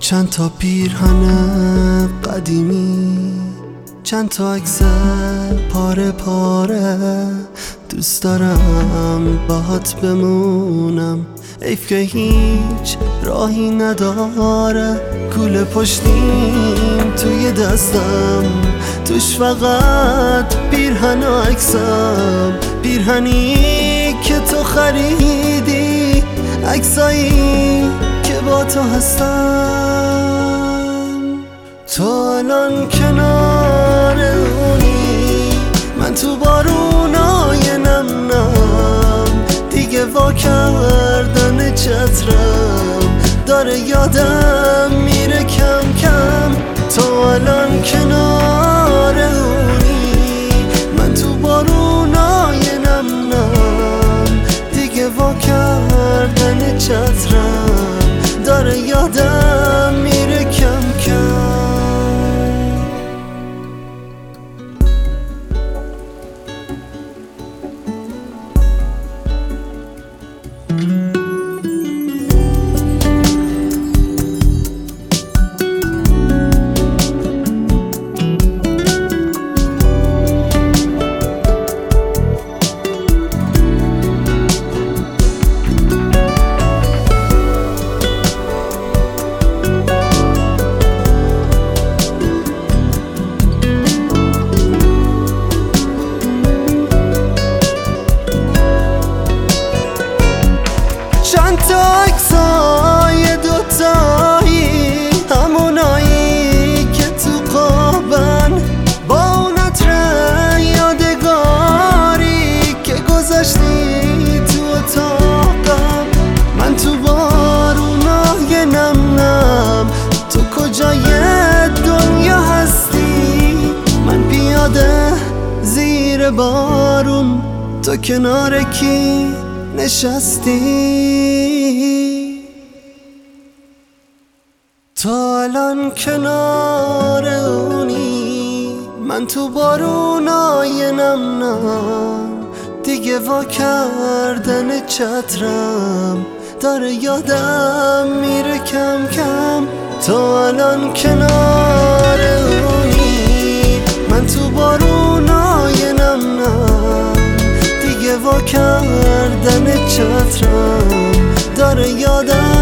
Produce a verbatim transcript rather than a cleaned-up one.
چند تا پیرهن قدیمی، چند تا عکس پاره پاره، دوست دارم باهات بمونم. حیف که هیچ راهی نداره، کوله پشتیم توی دستم، توش فقط پیرهن و عکسم. پیرهنی که تو خریدی، عکسایی که با تو هستم. تو الان کنار اونی، من تو بارونای نم نم، دیگه وا کردن چترم داره یادم میره کم کم. تو الان کنار اونی، من تو بارونای نم نم، دیگه وا کردن چترم داره یادم میره کم کم. چند تا عکسای دوتایی، همونایی که تو قابن، با اون عطر یادگاری که گذاشتی تو اتاقم. من تو بارونای نم نم، تو کجای دنیا هستی؟ من پیاده زیر بارون، تو کنار کی نشستی؟ تو الان کنار اونی، من تو بارونای نم نم، دیگه وا کردن چترم داره یادم میره کم کم. تو الان کنار اونی، من تو بارونای نم نم، دیگه وا کردن چترم داره یادم